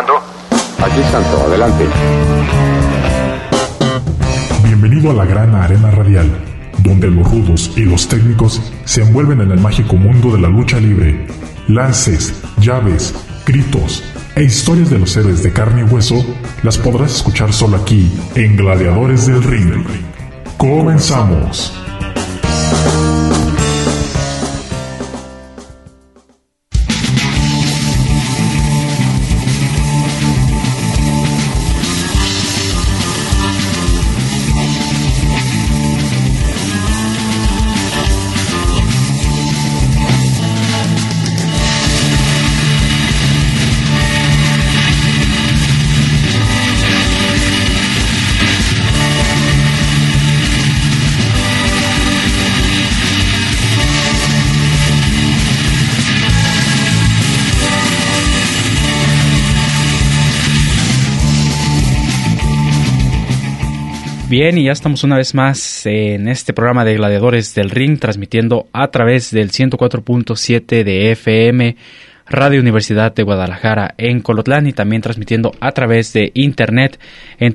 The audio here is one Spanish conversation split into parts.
¿Comando? Aquí Santo, adelante. Bienvenido a la gran arena radial, donde los rudos y los técnicos se envuelven en el mágico mundo de la lucha libre. Lances, llaves, gritos e historias de los héroes de carne y hueso las podrás escuchar solo aquí en Gladiadores del Ring. ¡Comenzamos! Bien, y ya estamos una vez más en este programa de Gladiadores del Ring, transmitiendo a través del 104.7 de FM, Radio Universidad de Guadalajara en Colotlán, y también transmitiendo a través de internet en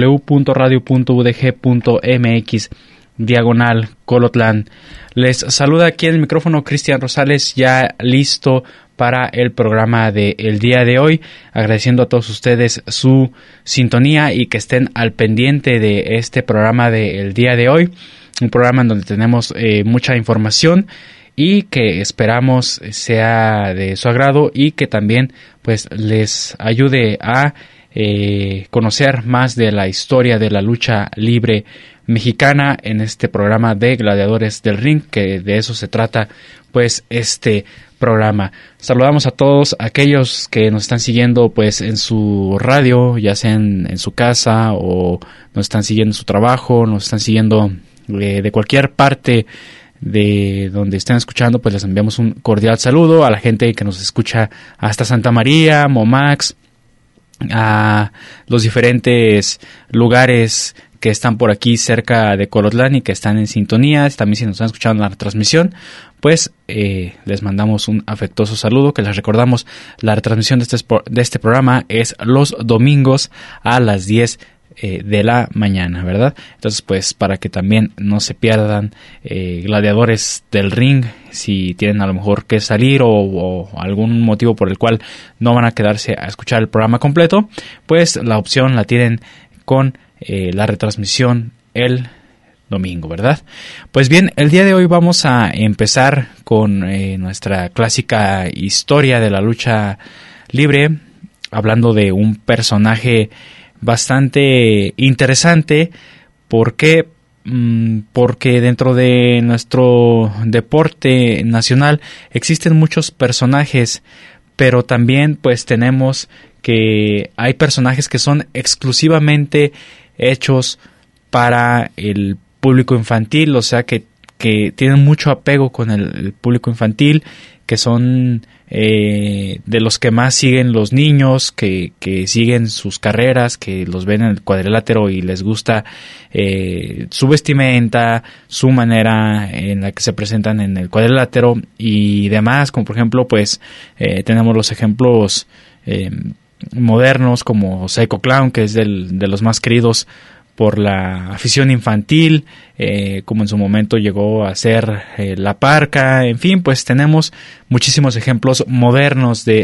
www.radio.udg.mx/Colotlán. Les saluda aquí en el micrófono Cristian Rosales, ya listo para el programa del día de hoy, agradeciendo a todos ustedes su sintonía y que estén al pendiente de este programa del día de hoy, un programa en donde tenemos mucha información y que esperamos sea de su agrado y que también pues les ayude a conocer más de la historia de la lucha libre mexicana en este programa de Gladiadores del Ring, que de eso se trata pues este programa. Saludamos a todos aquellos que nos están siguiendo pues en su radio, ya sea en su casa, o nos están siguiendo en su trabajo, nos están siguiendo de cualquier parte de donde estén escuchando. Pues les enviamos un cordial saludo a la gente que nos escucha hasta Santa María, Momax, a los diferentes lugares que están por aquí cerca de Colotlán y que están en sintonía. También si nos están escuchando en la retransmisión, pues les mandamos un afectuoso saludo, que les recordamos la retransmisión de este programa es los domingos a las 10 de la mañana, ¿verdad? Entonces pues para que también no se pierdan Gladiadores del Ring, si tienen a lo mejor que salir o algún motivo por el cual no van a quedarse a escuchar el programa completo, pues la opción la tienen con la retransmisión el domingo, ¿verdad? Pues bien, el día de hoy vamos a empezar con nuestra clásica historia de la lucha libre, hablando de un personaje bastante interesante. ¿Por qué? Porque dentro de nuestro deporte nacional existen muchos personajes, pero también pues tenemos que hay personajes que son exclusivamente hechos para el público infantil, o sea que tienen mucho apego con el público infantil, que son de los que más siguen los niños, que siguen sus carreras, que los ven en el cuadrilátero y les gusta su vestimenta, su manera en la que se presentan en el cuadrilátero y demás, como por ejemplo pues tenemos los ejemplos modernos como Psycho Clown, que es de los más queridos por la afición infantil, como en su momento llegó a ser La Parca. En fin, pues tenemos muchísimos ejemplos modernos de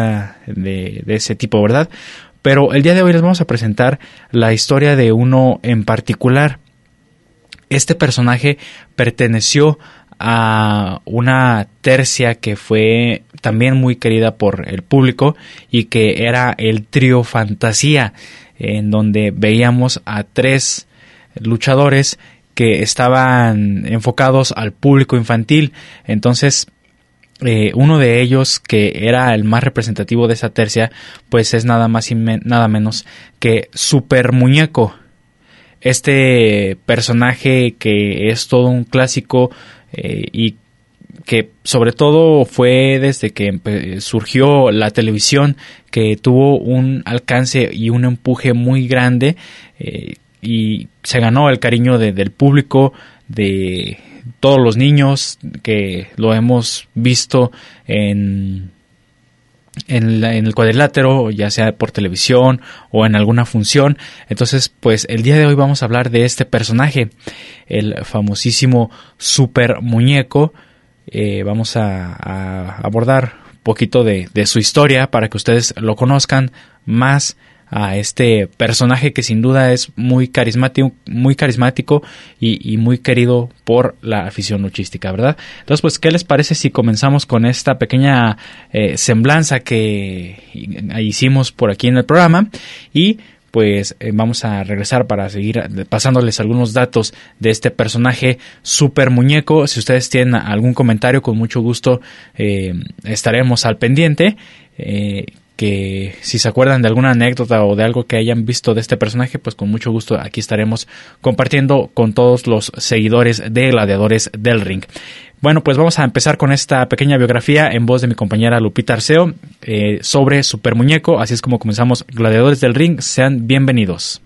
ese tipo, ¿verdad? Pero el día de hoy les vamos a presentar la historia de uno en particular. Este personaje perteneció a una tercia que fue también muy querida por el público y que era el Trío Fantasía, en donde veíamos a 3 luchadores que estaban enfocados al público infantil. Entonces uno de ellos, que era el más representativo de esa tercia, pues es nada más y nada menos que Super Muñeco. Este personaje que es todo un clásico y que sobre todo fue desde que surgió la televisión, que tuvo un alcance y un empuje muy grande y se ganó el cariño del público, de todos los niños, que lo hemos visto en en el cuadrilátero, ya sea por televisión o en alguna función. Entonces, pues el día de hoy vamos a hablar de este personaje, el famosísimo Super Muñeco. Vamos a abordar un poquito de su historia para que ustedes lo conozcan más a este personaje que sin duda es muy carismático y muy querido por la afición luchística, ¿verdad? Entonces, pues, ¿qué les parece si comenzamos con esta pequeña semblanza que hicimos por aquí en el programa? Y pues vamos a regresar para seguir pasándoles algunos datos de este personaje Super Muñeco. Si ustedes tienen algún comentario, con mucho gusto estaremos al pendiente. Que si se acuerdan de alguna anécdota o de algo que hayan visto de este personaje, pues con mucho gusto aquí estaremos compartiendo con todos los seguidores de Gladiadores del Ring. Bueno, pues vamos a empezar con esta pequeña biografía en voz de mi compañera Lupita Arceo sobre Super Muñeco. Así es como comenzamos Gladiadores del Ring. Sean bienvenidos.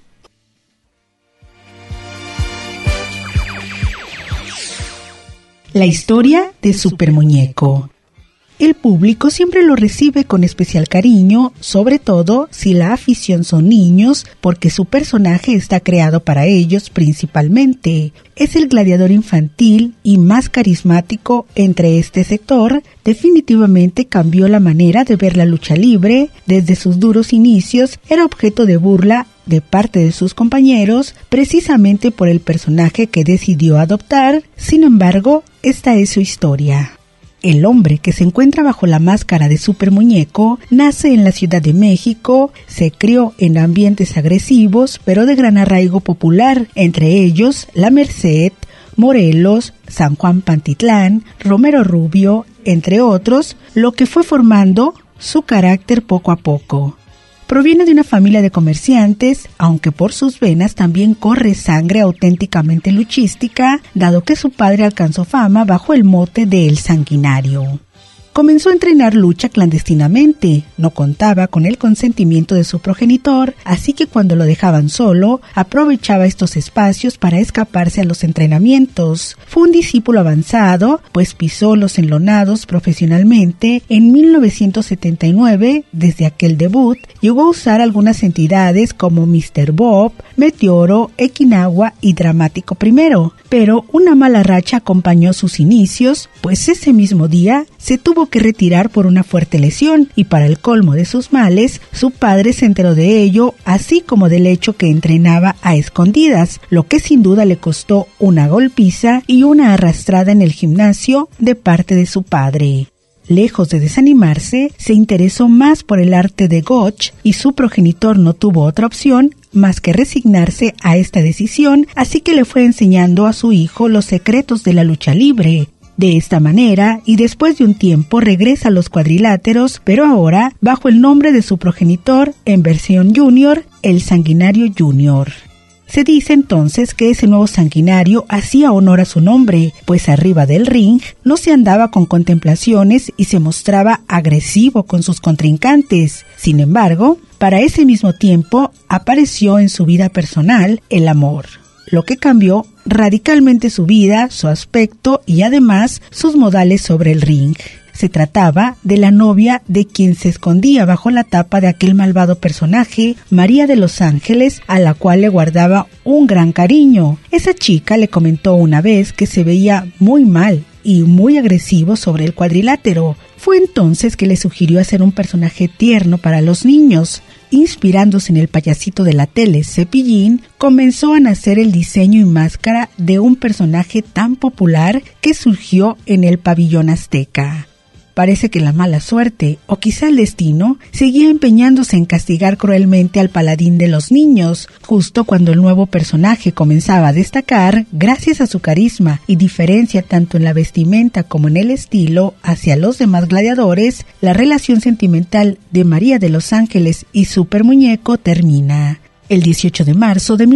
La historia de Super Muñeco. El público siempre lo recibe con especial cariño, sobre todo si la afición son niños, porque su personaje está creado para ellos principalmente. Es el gladiador infantil y más carismático entre este sector. Definitivamente cambió la manera de ver la lucha libre. Desde sus duros inicios era objeto de burla de parte de sus compañeros, precisamente por el personaje que decidió adoptar. Sin embargo, esta es su historia. El hombre que se encuentra bajo la máscara de Super Muñeco nace en la Ciudad de México, se crió en ambientes agresivos pero de gran arraigo popular, entre ellos La Merced, Morelos, San Juan Pantitlán, Romero Rubio, entre otros, lo que fue formando su carácter poco a poco. Proviene de una familia de comerciantes, aunque por sus venas también corre sangre auténticamente luchística, dado que su padre alcanzó fama bajo el mote de El Sanguinario. Comenzó a entrenar lucha clandestinamente, no contaba con el consentimiento de su progenitor, así que cuando lo dejaban solo, aprovechaba estos espacios para escaparse a los entrenamientos. Fue un discípulo avanzado, pues pisó los enlonados profesionalmente en 1979. Desde aquel debut, llegó a usar algunas entidades como Mr. Bob, Meteoro, Equinagua y Dramático Primero, pero una mala racha acompañó sus inicios, pues ese mismo día se tuvo que retirar por una fuerte lesión y para el colmo de sus males, su padre se enteró de ello, así como del hecho que entrenaba a escondidas, lo que sin duda le costó una golpiza y una arrastrada en el gimnasio de parte de su padre. Lejos de desanimarse, se interesó más por el arte de Gotch y su progenitor no tuvo otra opción más que resignarse a esta decisión, así que le fue enseñando a su hijo los secretos de la lucha libre. De esta manera, y después de un tiempo, regresa a los cuadriláteros, pero ahora bajo el nombre de su progenitor, en versión junior, el Sanguinario Junior. Se dice entonces que ese nuevo sanguinario hacía honor a su nombre, pues arriba del ring no se andaba con contemplaciones y se mostraba agresivo con sus contrincantes. Sin embargo, para ese mismo tiempo apareció en su vida personal el amor, lo que cambió radicalmente su vida, su aspecto y además sus modales sobre el ring. Se trataba de la novia de quien se escondía bajo la tapa de aquel malvado personaje, María de los Ángeles, a la cual le guardaba un gran cariño. Esa chica le comentó una vez que se veía muy mal y muy agresivo sobre el cuadrilátero. Fue entonces que le sugirió hacer un personaje tierno para los niños. Inspirándose en el payasito de la tele, Cepillín, comenzó a nacer el diseño y máscara de un personaje tan popular que surgió en el pabellón azteca. Parece que la mala suerte, o quizá el destino, seguía empeñándose en castigar cruelmente al paladín de los niños, justo cuando el nuevo personaje comenzaba a destacar gracias a su carisma y diferencia tanto en la vestimenta como en el estilo hacia los demás gladiadores. La relación sentimental de María de los Ángeles y Super Muñeco termina. El 18 de marzo de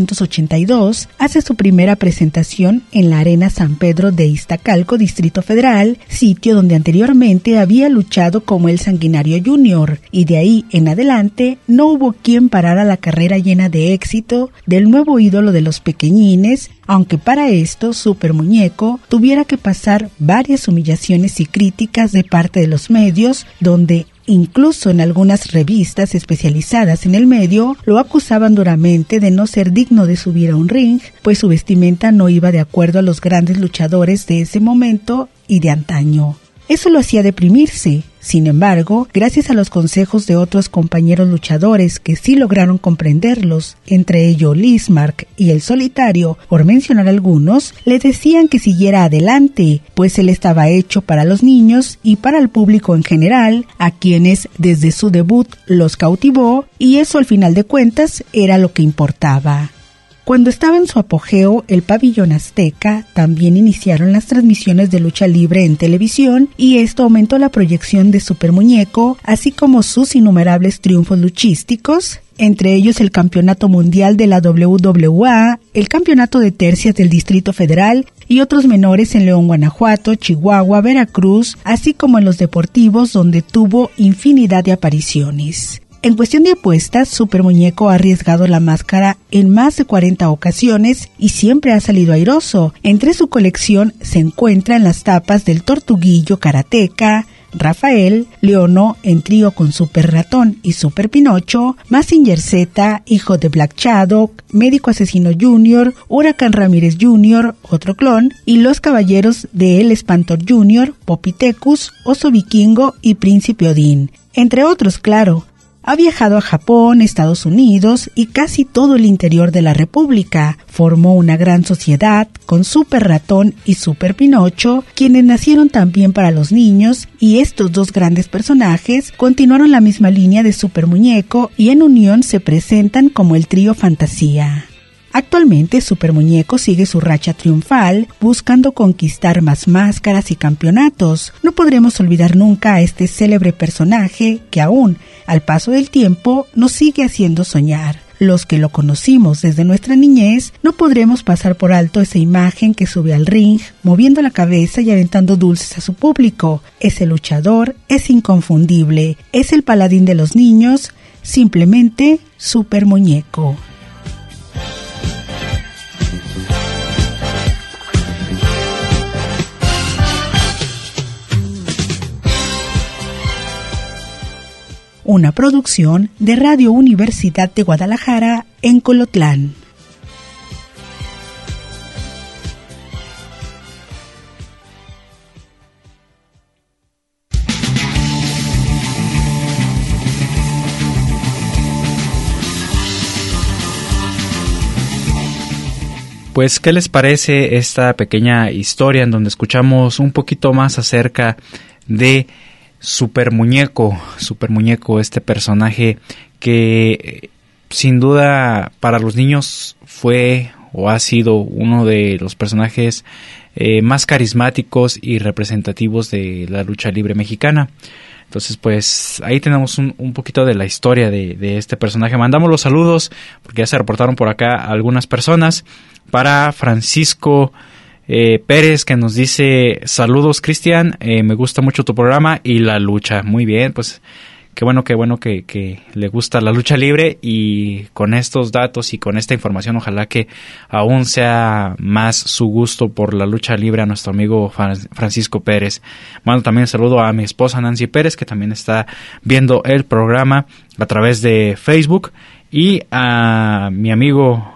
1982 hace su primera presentación en la Arena San Pedro de Iztacalco, Distrito Federal, sitio donde anteriormente había luchado como el Sanguinario Junior, y de ahí en adelante no hubo quien parara la carrera llena de éxito del nuevo ídolo de los pequeñines, aunque para esto Super Muñeco tuviera que pasar varias humillaciones y críticas de parte de los medios, donde incluso en algunas revistas especializadas en el medio lo acusaban duramente de no ser digno de subir a un ring, pues su vestimenta no iba de acuerdo a los grandes luchadores de ese momento y de antaño. Eso lo hacía deprimirse. Sin embargo, gracias a los consejos de otros compañeros luchadores que sí lograron comprenderlos, entre ellos Lismark y El Solitario, por mencionar algunos, le decían que siguiera adelante, pues él estaba hecho para los niños y para el público en general, a quienes desde su debut los cautivó, y eso al final de cuentas era lo que importaba. Cuando estaba en su apogeo el pabellón azteca, también iniciaron las transmisiones de lucha libre en televisión y esto aumentó la proyección de Super Muñeco, así como sus innumerables triunfos luchísticos, entre ellos el Campeonato Mundial de la WWA, el Campeonato de Tercias del Distrito Federal y otros menores en León, Guanajuato, Chihuahua, Veracruz, así como en los deportivos donde tuvo infinidad de apariciones. En cuestión de apuestas, Super Muñeco ha arriesgado la máscara en más de 40 ocasiones y siempre ha salido airoso. Entre su colección se encuentran las tapas del Tortuguillo Karateka, Rafael, Leono en trío con Super Ratón y Super Pinocho, Mazinger Z, Hijo de Black Shadow, Médico Asesino Jr., Huracán Ramírez Jr., otro clon, y los caballeros de El Espantor Jr., Popitecus, Oso Vikingo y Príncipe Odín, entre otros, claro. Ha viajado a Japón, Estados Unidos y casi todo el interior de la República. Formó una gran sociedad con Super Ratón y Super Pinocho, quienes nacieron también para los niños, y estos dos grandes personajes continuaron la misma línea de Super Muñeco y en unión se presentan como el trío Fantasía. Actualmente Super Muñeco sigue su racha triunfal, buscando conquistar más máscaras y campeonatos. No podremos olvidar nunca a este célebre personaje que aún, al paso del tiempo, nos sigue haciendo soñar. Los que lo conocimos desde nuestra niñez, no podremos pasar por alto esa imagen que sube al ring, moviendo la cabeza y aventando dulces a su público. Ese luchador es inconfundible, es el paladín de los niños, simplemente Super Muñeco. Una producción de Radio Universidad de Guadalajara en Colotlán. Pues, ¿qué les parece esta pequeña historia en donde escuchamos un poquito más acerca de Super Muñeco, este personaje que sin duda para los niños fue o ha sido uno de los personajes más carismáticos y representativos de la lucha libre mexicana? Entonces, pues ahí tenemos un poquito de la historia de este personaje. Mandamos los saludos porque ya se reportaron por acá algunas personas. Para Francisco Pérez, que nos dice: saludos, Cristian, me gusta mucho tu programa y la lucha. Muy bien, pues qué bueno que le gusta la lucha libre, y con estos datos y con esta información ojalá que aún sea más su gusto por la lucha libre a nuestro amigo Francisco Pérez. Mando también un saludo a mi esposa Nancy Pérez, que también está viendo el programa a través de Facebook, y a mi amigo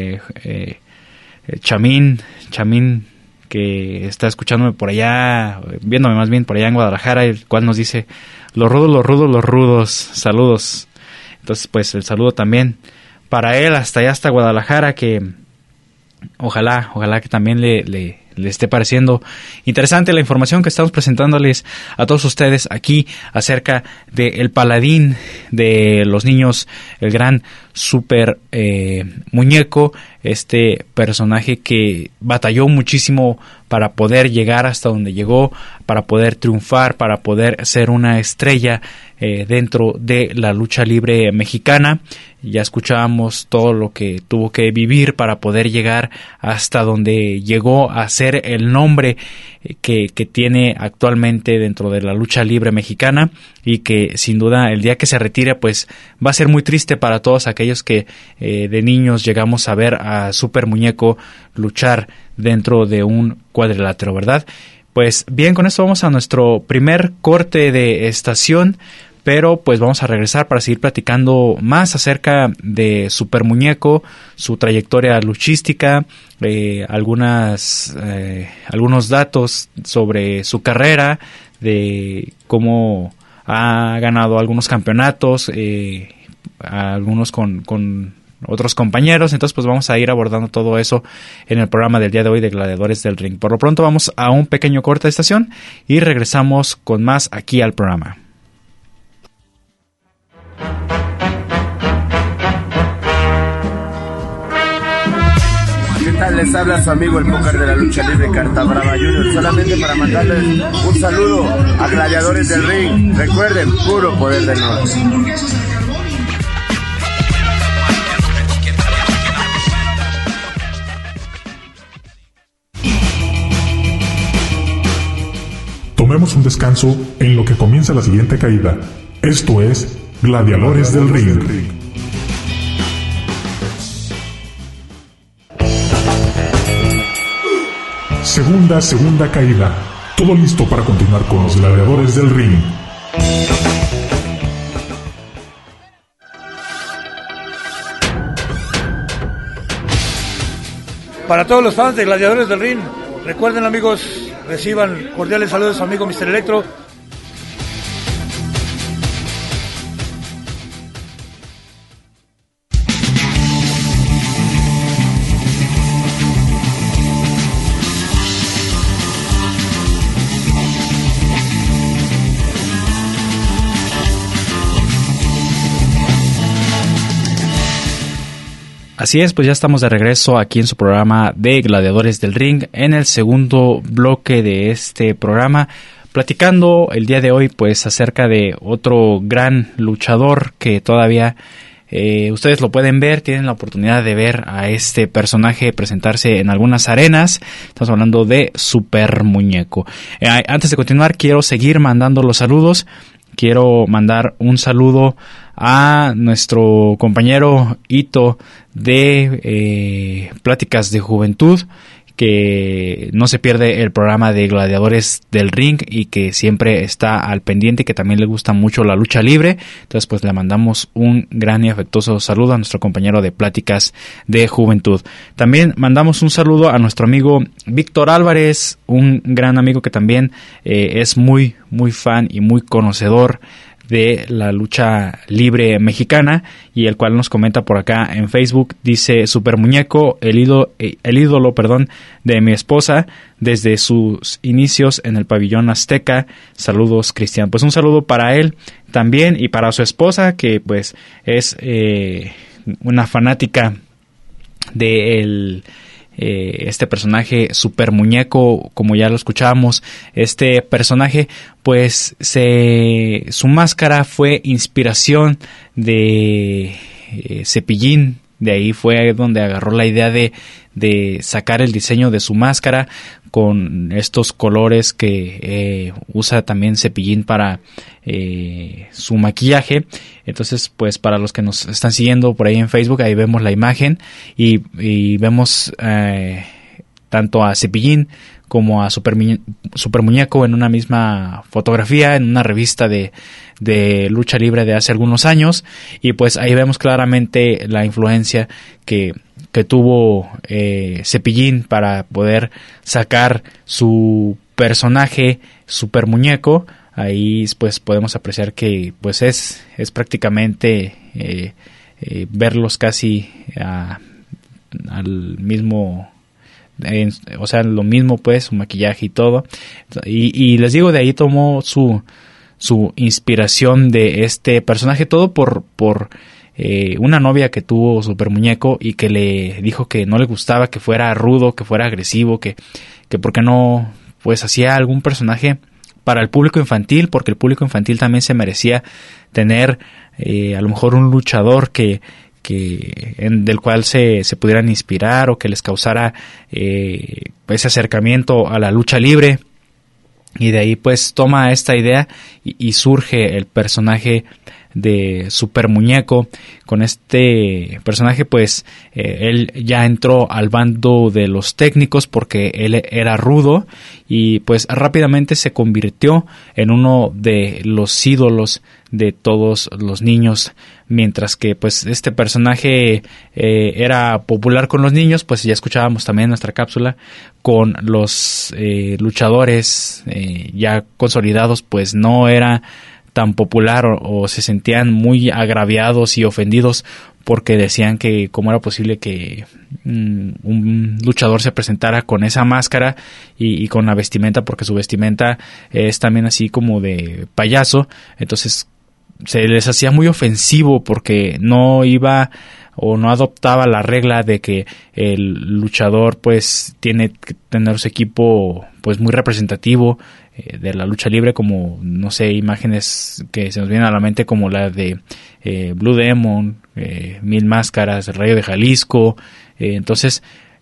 Chamín, que está escuchándome por allá, viéndome más bien por allá en Guadalajara, el cual nos dice: los rudos, saludos. Entonces, pues el saludo también para él hasta allá, hasta Guadalajara, que ojalá que también le esté pareciendo interesante la información que estamos presentándoles a todos ustedes aquí acerca del paladín de los niños, el gran Super Muñeco, este personaje que batalló muchísimo para poder llegar hasta donde llegó, para poder triunfar, para poder ser una estrella dentro de la lucha libre mexicana. Ya escuchábamos todo lo que tuvo que vivir para poder llegar hasta donde llegó a ser el nombre que tiene actualmente dentro de la lucha libre mexicana, y que sin duda el día que se retire pues va a ser muy triste para todos aquellos que de niños llegamos a ver a Super Muñeco luchar dentro de un cuadrilátero, ¿verdad? Pues bien, con esto vamos a nuestro primer corte de estación, pero pues vamos a regresar para seguir platicando más acerca de Super Muñeco, su trayectoria luchística, algunos datos sobre su carrera, de cómo ha ganado algunos campeonatos, algunos con otros compañeros. Entonces pues vamos a ir abordando todo eso en el programa del día de hoy de Gladiadores del Ring. Por lo pronto vamos a un pequeño corte de estación y regresamos con más aquí al programa. ¿Qué tal? Les habla su amigo el Póker de la Lucha Libre, Carta Brava Junior, solamente para mandarles un saludo a Gladiadores del Ring. Recuerden, puro poder del norte. Tomemos un descanso en lo que comienza la siguiente caída. Esto es Gladiadores del Ring. Segunda caída. Todo listo para continuar con los Gladiadores del Ring. Para todos los fans de Gladiadores del Ring, recuerden, amigos, reciban cordiales saludos de su amigo Mr. Electro. Así es, pues ya estamos de regreso aquí en su programa de Gladiadores del Ring, en el segundo bloque de este programa, platicando el día de hoy pues acerca de otro gran luchador que todavía ustedes lo pueden ver, tienen la oportunidad de ver a este personaje presentarse en algunas arenas. Estamos hablando de Super Muñeco. Antes de continuar, quiero seguir mandando los saludos. Quiero mandar un saludo a nuestro compañero Ito de Pláticas de Juventud, que no se pierde el programa de Gladiadores del Ring y que siempre está al pendiente y que también le gusta mucho la lucha libre. Entonces pues le mandamos un gran y afectuoso saludo a nuestro compañero de Pláticas de Juventud. También mandamos un saludo a nuestro amigo Víctor Álvarez, un gran amigo que también es muy fan y muy conocedor de la lucha libre mexicana, y el cual nos comenta por acá en Facebook. Dice: Super Muñeco, el ídolo de mi esposa desde sus inicios en el pabellón azteca. Saludos, Cristian. Pues un saludo para él también y para su esposa, que pues es una fanática de este personaje Super Muñeco, como ya lo escuchábamos. Este personaje pues su máscara fue inspiración de Cepillín. De ahí fue donde agarró la idea de sacar el diseño de su máscara con estos colores que usa también Cepillín para su maquillaje. Entonces pues para los que nos están siguiendo por ahí en Facebook, ahí vemos la imagen y vemos tanto a Cepillín como a Super Muñeco en una misma fotografía, en una revista de lucha libre de hace algunos años, y pues ahí vemos claramente la influencia que tuvo Cepillín para poder sacar su personaje Super Muñeco. Ahí pues podemos apreciar que pues es prácticamente verlos casi al mismo, o sea, lo mismo pues, su maquillaje y todo. Y les digo, de ahí tomó su inspiración de este personaje, todo por una novia que tuvo Super Muñeco y que le dijo que no le gustaba que fuera rudo, que fuera agresivo, que porque no pues hacía algún personaje para el público infantil, porque el público infantil también se merecía tener a lo mejor un luchador del cual se pudieran inspirar o que les causara ese acercamiento a la lucha libre. Y de ahí pues toma esta idea y surge el personaje de Super Muñeco. Con este personaje pues él ya entró al bando de los técnicos porque él era rudo y pues rápidamente se convirtió en uno de los ídolos de todos los niños. Mientras que pues este personaje era popular con los niños, pues ya escuchábamos también en nuestra cápsula, con los luchadores ya consolidados pues no era tan popular o se sentían muy agraviados y ofendidos porque decían que cómo era posible que un luchador se presentara con esa máscara y con la vestimenta, porque su vestimenta es también así como de payaso. Entonces se les hacía muy ofensivo porque no iba o no adoptaba la regla de que el luchador pues tiene que tener su equipo pues muy representativo de la lucha libre, como no sé, imágenes que se nos vienen a la mente como la de Blue Demon, Mil Máscaras, el Rayo de Jalisco. Entonces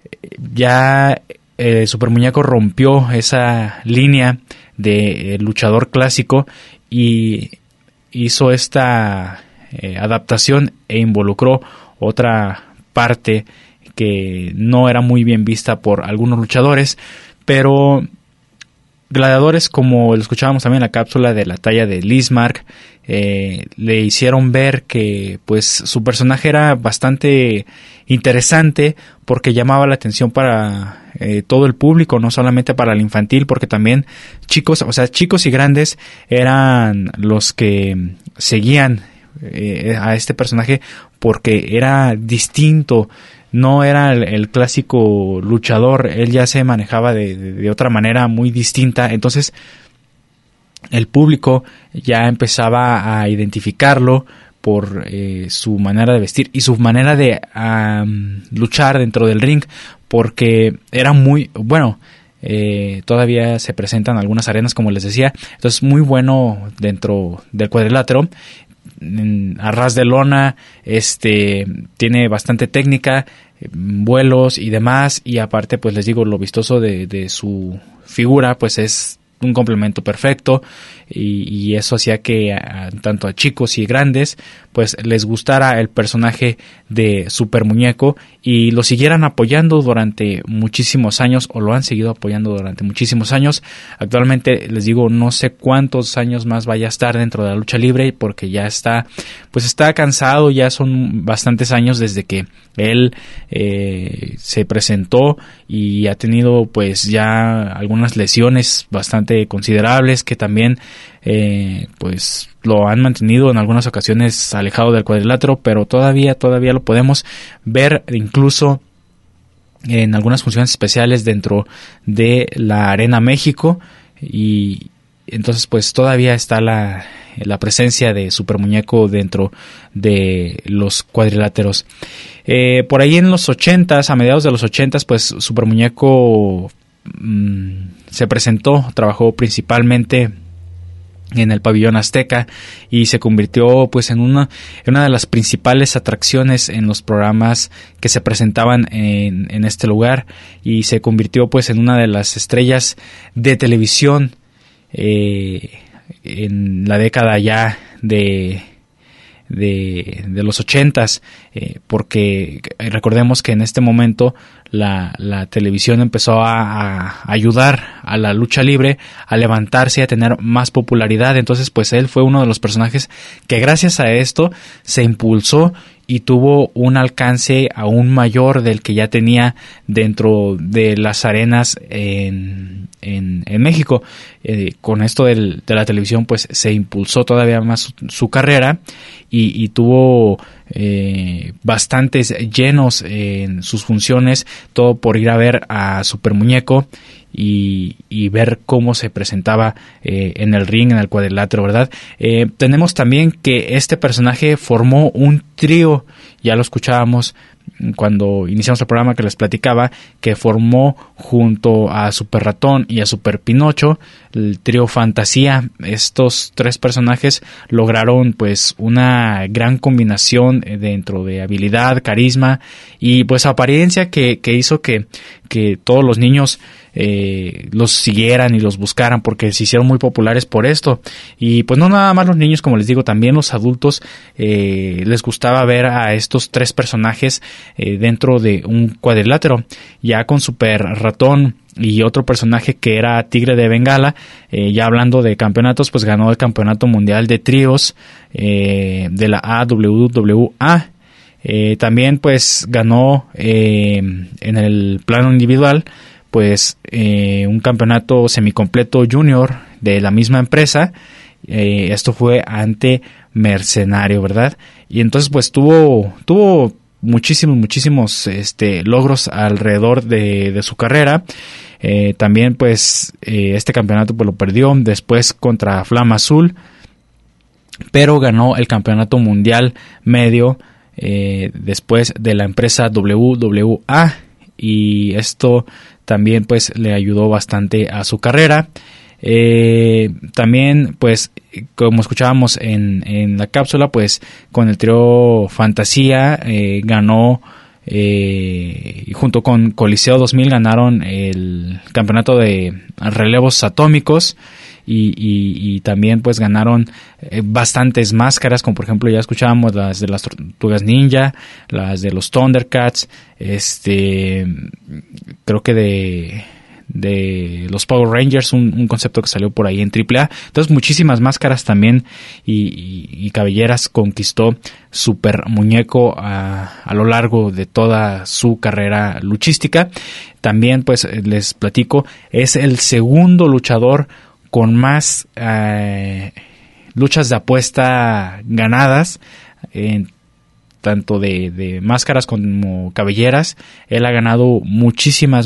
ya Super Muñeco rompió esa línea de luchador clásico y hizo esta adaptación e involucró otra parte que no era muy bien vista por algunos luchadores, pero gladiadores, como lo escuchábamos también en la cápsula, de la talla de Lizmark, le hicieron ver que pues su personaje era bastante interesante porque llamaba la atención para todo el público, no solamente para el infantil, porque también chicos y grandes eran los que seguían a este personaje porque era distinto. No era el clásico luchador, él ya se manejaba de otra manera muy distinta. Entonces el público ya empezaba a identificarlo por su manera de vestir y su manera de luchar dentro del ring, porque era muy bueno. Todavía se presentan algunas arenas, como les decía, entonces muy bueno dentro del cuadrilátero. A ras de lona, tiene bastante técnica, vuelos y demás, y aparte pues les digo, lo vistoso de su figura pues es un complemento perfecto, y eso hacía que tanto a chicos y grandes pues les gustara el personaje de Super Muñeco y lo siguieran apoyando durante muchísimos años, o lo han seguido apoyando durante muchísimos años. Actualmente les digo, no sé cuántos años más vaya a estar dentro de la lucha libre, porque ya está cansado, ya son bastantes años desde que él se presentó y ha tenido pues ya algunas lesiones bastante considerables que también pues lo han mantenido en algunas ocasiones alejado del cuadrilátero, pero todavía lo podemos ver incluso en algunas funciones especiales dentro de la Arena México, y entonces pues todavía está la presencia de Super Muñeco dentro de los cuadriláteros. Por ahí en los 80s, a mediados de los 80s, pues Super Muñeco se presentó, trabajó principalmente en el Pabellón Azteca y se convirtió pues en una de las principales atracciones en los programas que se presentaban en este lugar, y se convirtió pues en una de las estrellas de televisión en la década ya de los 80s, porque recordemos que en este momento la televisión empezó a ayudar a la lucha libre a levantarse y a tener más popularidad. Entonces pues él fue uno de los personajes que gracias a esto se impulsó y tuvo un alcance aún mayor del que ya tenía dentro de las arenas en México. Con esto de la televisión pues se impulsó todavía más su carrera y tuvo bastantes llenos en sus funciones, todo por ir a ver a Super Muñeco y ver cómo se presentaba en el ring, en el cuadrilátero, ¿verdad? Tenemos también que este personaje formó un trío, ya lo escuchábamos cuando iniciamos el programa, que les platicaba que formó junto a Super Ratón y a Super Pinocho el trío Fantasía. Estos tres personajes lograron pues una gran combinación dentro de habilidad, carisma y pues apariencia que hizo que todos los niños los siguieran y los buscaran, porque se hicieron muy populares por esto. Y pues no nada más los niños, como les digo, también los adultos les gustaba ver a estos tres personajes dentro de un cuadrilátero. Ya con Super Ratón y otro personaje que era Tigre de Bengala, ya hablando de campeonatos, pues ganó el campeonato mundial de tríos de la AWWA. También pues ganó en el plano individual pues un campeonato semicompleto junior de la misma empresa. Esto fue ante Mercenario, ¿verdad? Y entonces pues tuvo muchísimos logros alrededor de su carrera. También pues este campeonato pues lo perdió después contra Flama Azul, pero ganó el campeonato mundial medio después de la empresa WWA, y esto también pues le ayudó bastante a su carrera. También pues como escuchábamos en la cápsula, pues con el trío Fantasía ganó y junto con Coliseo 2000 ganaron el campeonato de relevos atómicos. Y también pues ganaron bastantes máscaras, como por ejemplo ya escuchábamos las de las Tortugas Ninja, las de los Thundercats, creo que de los Power Rangers, un concepto que salió por ahí en AAA. Entonces muchísimas máscaras también y cabelleras conquistó Super Muñeco a lo largo de toda su carrera luchística. También pues les platico, es el segundo luchador con más luchas de apuesta ganadas, tanto de máscaras como cabelleras. Él ha ganado muchísimas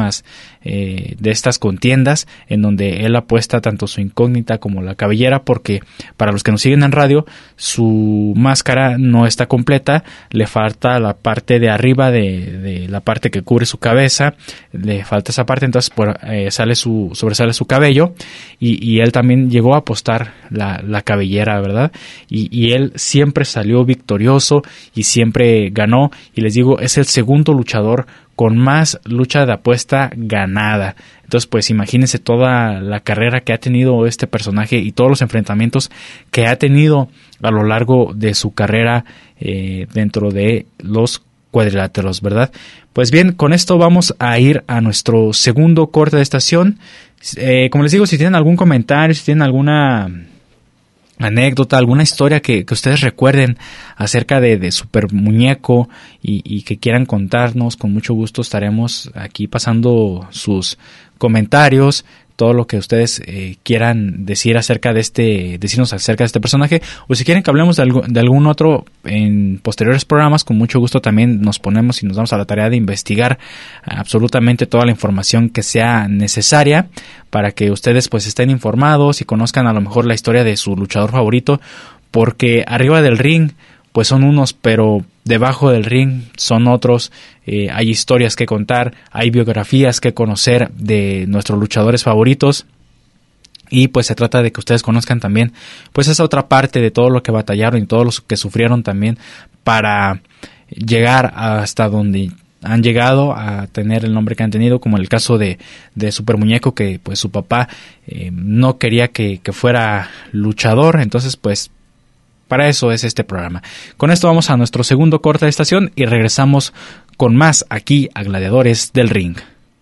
de estas contiendas, en donde él apuesta tanto su incógnita como la cabellera, porque para los que nos siguen en radio, su máscara no está completa, le falta la parte de arriba de la parte que cubre su cabeza, le falta esa parte, entonces sobresale su cabello, y él también llegó a apostar la cabellera, ¿verdad? Y él siempre salió victorioso y siempre ganó, y les digo, es el segundo luchador con más lucha de apuesta ganada. Entonces pues imagínense toda la carrera que ha tenido este personaje y todos los enfrentamientos que ha tenido a lo largo de su carrera dentro de los cuadriláteros, ¿verdad? Pues bien, con esto vamos a ir a nuestro segundo corte de estación. Como les digo, si tienen algún comentario, si tienen alguna anécdota, alguna historia que ustedes recuerden acerca de Super Muñeco y que quieran contarnos, con mucho gusto estaremos aquí pasando sus comentarios, todo lo que ustedes quieran decirnos acerca de este personaje, o si quieren que hablemos de algún otro en posteriores programas, con mucho gusto también nos ponemos y nos damos a la tarea de investigar absolutamente toda la información que sea necesaria para que ustedes pues estén informados y conozcan a lo mejor la historia de su luchador favorito, porque arriba del ring pues son unos, pero debajo del ring son otros. Hay historias que contar, hay biografías que conocer de nuestros luchadores favoritos, y pues se trata de que ustedes conozcan también pues esa otra parte de todo lo que batallaron y todo lo que sufrieron también para llegar hasta donde han llegado a tener el nombre que han tenido, como el caso de Super Muñeco, que pues su papá no quería que fuera luchador. Entonces pues para eso es este programa. Con esto vamos a nuestro segundo corte de estación y regresamos con más aquí a Gladiadores del Ring.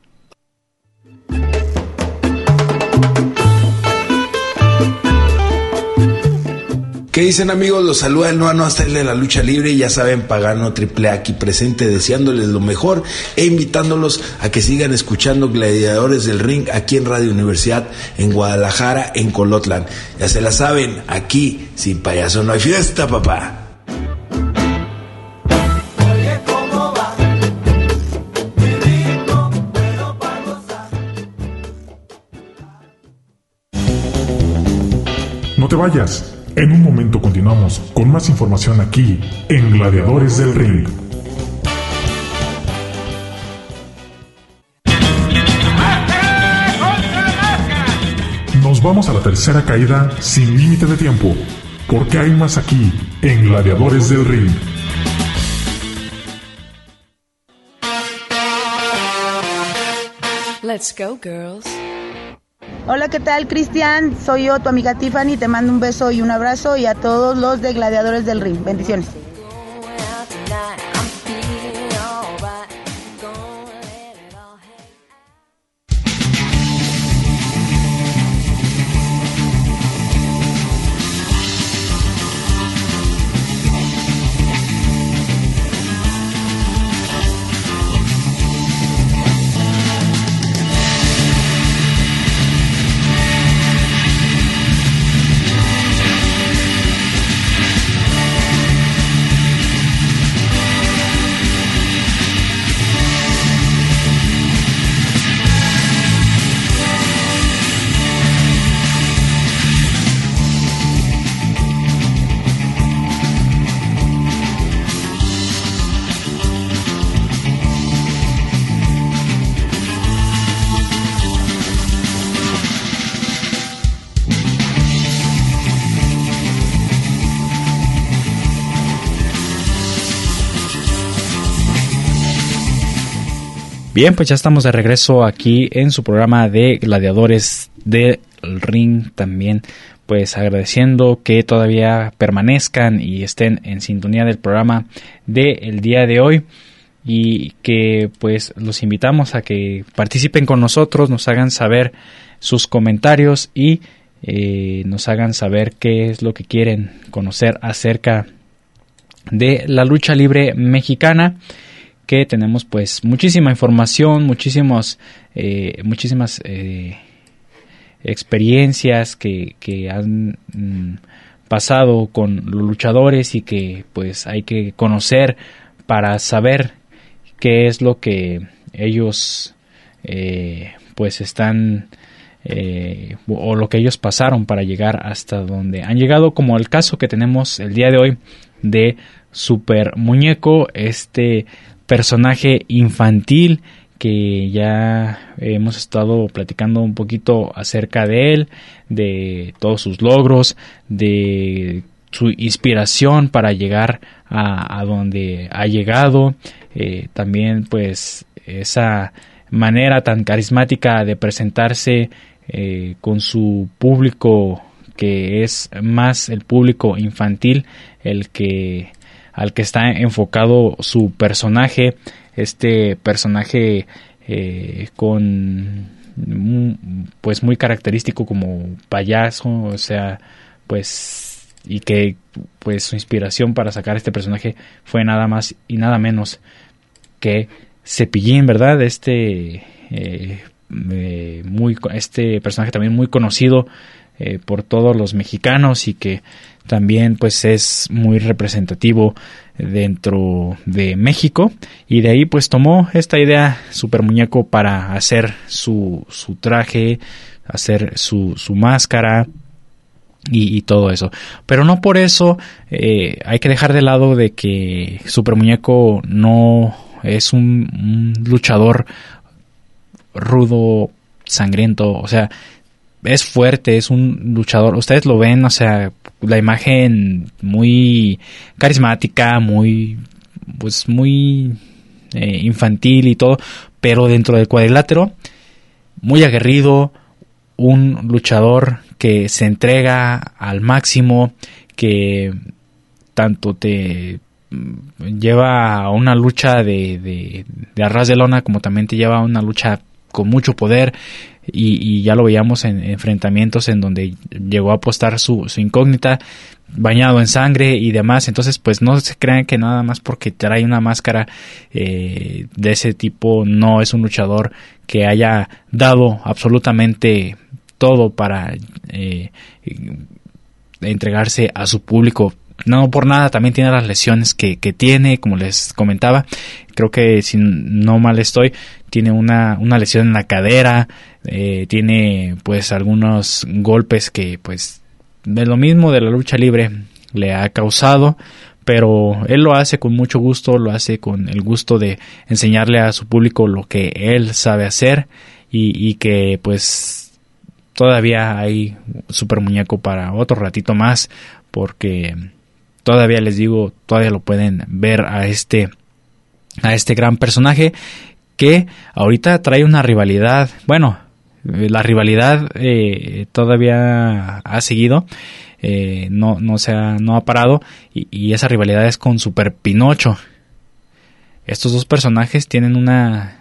¿Qué dicen, amigos? Los saluda el Noano hasta el de la lucha libre, y ya saben, Pagano AAA aquí presente, deseándoles lo mejor e invitándolos a que sigan escuchando Gladiadores del Ring aquí en Radio Universidad, en Guadalajara, en Colotlán. Ya se la saben, aquí sin payaso no hay fiesta, papá. No te vayas. En un momento continuamos con más información aquí en Gladiadores del Ring. vamos a la tercera caída sin límite de tiempo, porque hay más aquí en Gladiadores del Ring. Let's go, girls. Hola, ¿qué tal, Cristian? Soy yo, tu amiga Tiffany. Te mando un beso y un abrazo, y a todos los de Gladiadores del Ring. Bendiciones. Bien, pues ya estamos de regreso aquí en su programa de Gladiadores del Ring. También pues agradeciendo que todavía permanezcan y estén en sintonía del programa del día de hoy, y que pues los invitamos a que participen con nosotros, nos hagan saber sus comentarios y nos hagan saber qué es lo que quieren conocer acerca de la lucha libre mexicana, que tenemos pues muchísima información, muchísimas experiencias que han pasado con los luchadores, y que pues hay que conocer para saber qué es lo que ellos pues están o lo que ellos pasaron para llegar hasta donde han llegado, como el caso que tenemos el día de hoy de Super Muñeco, este personaje infantil que ya hemos estado platicando un poquito acerca de él, de todos sus logros, de su inspiración para llegar a donde ha llegado, también pues esa manera tan carismática de presentarse con su público, que es más el público infantil al que está enfocado su personaje, este personaje con pues muy característico como payaso, o sea, pues, y que pues su inspiración para sacar este personaje fue nada más y nada menos que Cepillín, ¿verdad? Este personaje también muy conocido por todos los mexicanos, y que también pues es muy representativo dentro de México, y de ahí pues tomó esta idea Super Muñeco para hacer su traje, hacer su máscara y todo eso. Pero no por eso hay que dejar de lado de que Super Muñeco no es un luchador rudo, sangriento, o sea, es fuerte, es un luchador, ustedes lo ven, o sea, la imagen muy carismática, muy infantil y todo, pero dentro del cuadrilátero, muy aguerrido, un luchador que se entrega al máximo, que tanto te lleva a una lucha de a ras de lona, como también te lleva a una lucha con mucho poder, y ya lo veíamos en enfrentamientos en donde llegó a apostar su incógnita, bañado en sangre y demás. Entonces pues no se crean que nada más porque trae una máscara de ese tipo no es un luchador que haya dado absolutamente todo para entregarse a su público. No por nada también tiene las lesiones que tiene, como les comentaba. Creo que si no mal estoy, tiene una lesión en la cadera, tiene pues algunos golpes que pues de lo mismo de la lucha libre le ha causado, pero él lo hace con mucho gusto, lo hace con el gusto de enseñarle a su público lo que él sabe hacer, y que pues todavía hay Super Muñeco para otro ratito más, porque todavía les digo, todavía lo pueden ver a este gran personaje que ahorita trae una rivalidad. Bueno, la rivalidad todavía ha seguido, no ha parado, y esa rivalidad es con Super Pinocho. Estos dos personajes tienen una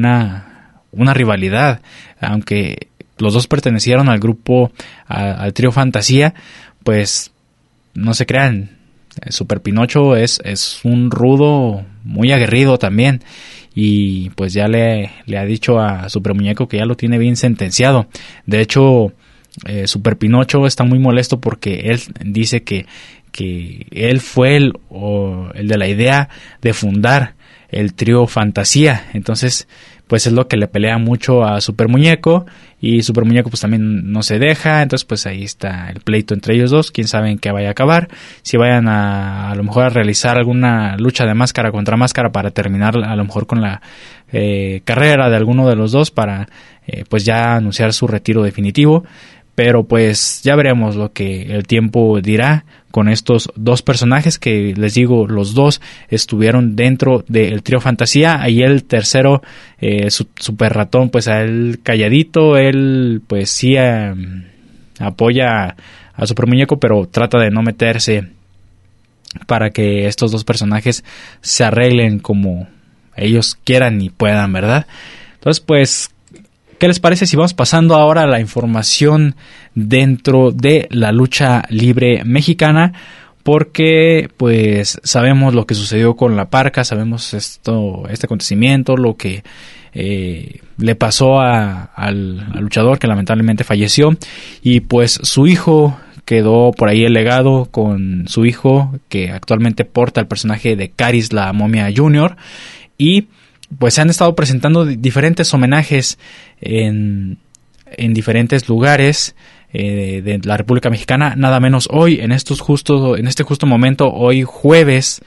rivalidad, aunque los dos pertenecieron al grupo, al trío Fantasía, pues no se crean, Super Pinocho es un rudo muy aguerrido también, y pues ya le ha dicho a Super Muñeco que ya lo tiene bien sentenciado. De hecho, Super Pinocho está muy molesto porque él dice que él fue el de la idea de fundar el trío Fantasía. Entonces, pues es lo que le pelea mucho a Super Muñeco, y Super Muñeco pues también no se deja. Entonces pues ahí está el pleito entre ellos dos. Quién sabe en qué vaya a acabar, si vayan a lo mejor a realizar alguna lucha de máscara contra máscara para terminar a lo mejor con la carrera de alguno de los dos para pues ya anunciar su retiro definitivo. Pero pues ya veremos lo que el tiempo dirá con estos dos personajes que, les digo, los dos estuvieron dentro del trío Fantasía. Ahí el tercero, Super Ratón, pues a él calladito, él pues sí apoya a Super Muñeco, pero trata de no meterse para que estos dos personajes se arreglen como ellos quieran y puedan, ¿verdad? Entonces pues, ¿qué les parece si vamos pasando ahora a la información dentro de la lucha libre mexicana? Porque pues sabemos lo que sucedió con La Parca, sabemos este acontecimiento, lo que le pasó al luchador que lamentablemente falleció, y pues su hijo quedó por ahí el legado con su hijo, que actualmente porta el personaje de Caris la Momia Jr., y pues se han estado presentando diferentes homenajes en diferentes lugares de la República Mexicana. Nada menos hoy, en este justo momento, hoy jueves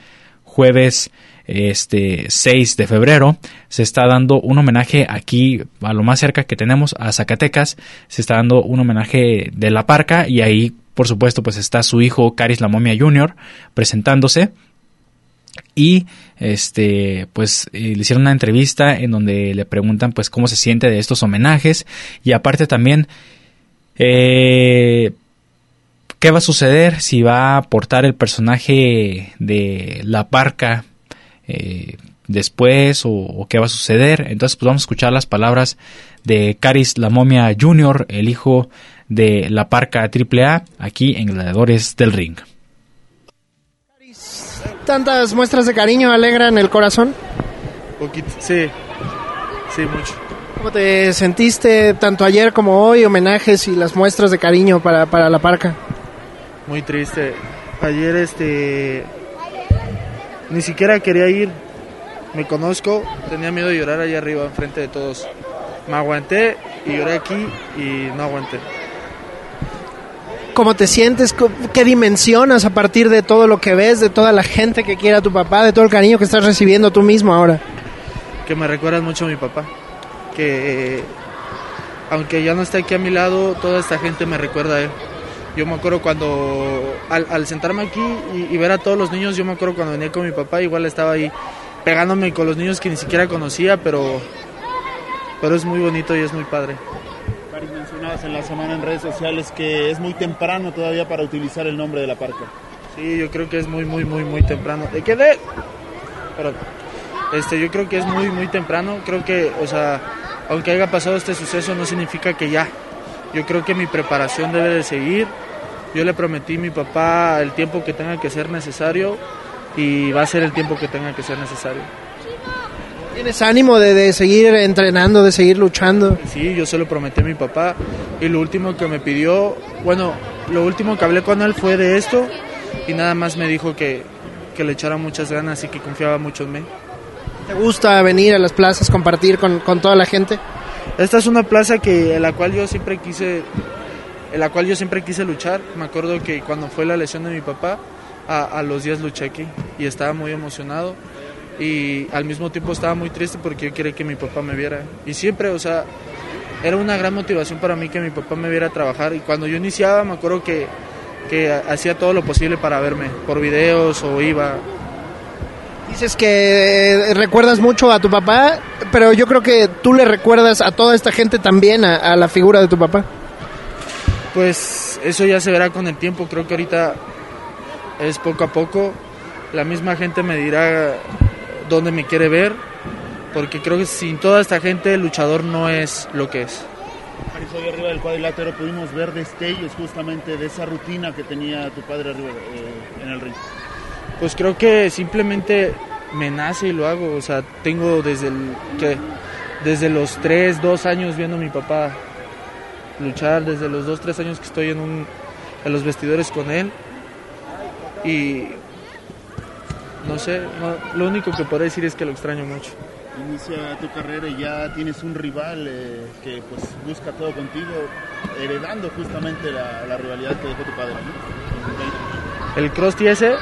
6 de febrero, se está dando un homenaje aquí, a lo más cerca que tenemos, a Zacatecas. Se está dando un homenaje de La Parca, y ahí por supuesto pues está su hijo Caris la Momia Jr. presentándose. Y pues le hicieron una entrevista en donde le preguntan pues cómo se siente de estos homenajes, y aparte también qué va a suceder, si va a aportar el personaje de La Parca después, o qué va a suceder. Entonces pues vamos a escuchar las palabras de Caris la Momia Jr., el hijo de La Parca AAA, aquí en Gladiadores del Ring. ¿Tantas muestras de cariño alegran el corazón? Poquito, sí, mucho. ¿Cómo te sentiste tanto ayer como hoy, homenajes y las muestras de cariño para La Parca? Muy triste. Ayer ni siquiera quería ir, me conozco, tenía miedo de llorar allá arriba enfrente de todos. Me aguanté y lloré aquí y no aguanté. ¿Cómo te sientes? ¿Qué dimensionas a partir de todo lo que ves, de toda la gente que quiere a tu papá, de todo el cariño que estás recibiendo tú mismo ahora? Que me recuerdas mucho a mi papá, que aunque ya no está aquí a mi lado, toda esta gente me recuerda a él. Yo me acuerdo cuando, al sentarme aquí y ver a todos los niños, yo me acuerdo cuando venía con mi papá, igual estaba ahí pegándome con los niños que ni siquiera conocía, pero es muy bonito y es muy padre. Mencionabas en la semana en redes sociales que es muy temprano todavía para utilizar el nombre de La Parca. Sí, yo creo que es muy temprano. Yo creo que es muy temprano. Creo que, o sea, aunque haya pasado este suceso, no significa que ya. Yo creo que mi preparación debe de seguir. Yo le prometí a mi papá el tiempo que tenga que ser necesario, y va a ser el tiempo que tenga que ser necesario. ¿Tienes ánimo de seguir entrenando, de seguir luchando? Sí, yo se lo prometí a mi papá, y lo último que me pidió, lo último que hablé con él fue de esto, y nada más me dijo que le echara muchas ganas y que confiaba mucho en mí. ¿Te gusta venir a las plazas, compartir con toda la gente? Esta es una plaza en la cual yo siempre quise luchar. Me acuerdo que cuando fue la lesión de mi papá, a los días luché aquí y estaba muy emocionado. Y al mismo tiempo estaba muy triste porque yo quería que mi papá me viera. Y siempre, o sea, era una gran motivación para mí que mi papá me viera trabajar, y cuando yo iniciaba me acuerdo que hacía todo lo posible para verme, por videos o iba. Dices que recuerdas mucho a tu papá, pero yo creo que tú le recuerdas a toda esta gente también a la figura de tu papá. Pues eso ya se verá con el tiempo, creo que ahorita es poco a poco, la misma gente me dirá dónde me quiere ver, porque creo que sin toda esta gente el luchador no es lo que es. Hoy arriba del cuadrilátero pudimos ver destellos justamente de esa rutina que tenía tu padre arriba en el ring. Pues creo que simplemente me nace y lo hago, o sea, tengo desde los 2 años viendo a mi papá luchar, desde los 2, 3 años que estoy en los vestidores con él, y no sé, lo único que puedo decir es que lo extraño mucho. Inicia tu carrera y ya tienes un rival que pues busca todo contigo, heredando justamente la rivalidad que dejó tu padre, ¿no? El Krusty ese,